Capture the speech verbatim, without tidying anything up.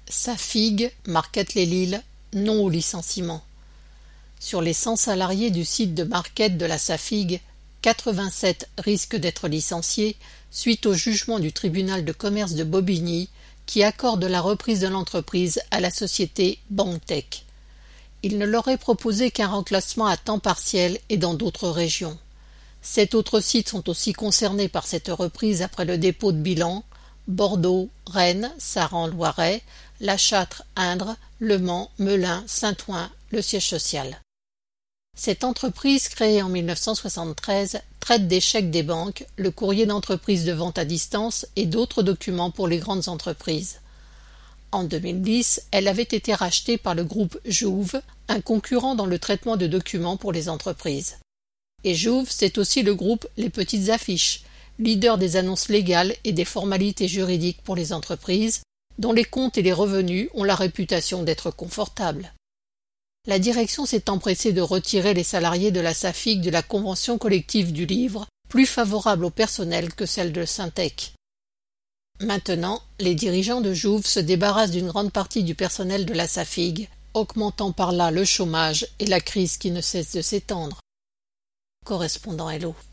Safig, Marquette-lès-Lille, non au licenciement. Sur les cent salariés du site de Marquette de la Safig, quatre-vingt-sept risquent d'être licenciés suite au jugement du tribunal de commerce de Bobigny qui accorde la reprise de l'entreprise à la société BankTech. Il ne leur est proposé qu'un remplacement à temps partiel et dans d'autres régions. Sept autres sites sont aussi concernés par cette reprise après le dépôt de bilan: Bordeaux, Rennes, Saran-Loiret, La Châtre, Indre, Le Mans, Melun, Saint-Ouen, le siège social. Cette entreprise, créée en mille neuf cent soixante-treize, traite des chèques des banques, le courrier d'entreprise de vente à distance et d'autres documents pour les grandes entreprises. En deux mille dix, elle avait été rachetée par le groupe Jouve, un concurrent dans le traitement de documents pour les entreprises. Et Jouve, c'est aussi le groupe Les Petites Affiches, leader des annonces légales et des formalités juridiques pour les entreprises, dont les comptes et les revenus ont la réputation d'être confortables. La direction s'est empressée de retirer les salariés de la Safig de la convention collective du livre, plus favorable au personnel que celle de Syntec. Maintenant, les dirigeants de Jouve se débarrassent d'une grande partie du personnel de la Safig, augmentant par là le chômage et la crise qui ne cesse de s'étendre. Correspondant Hello.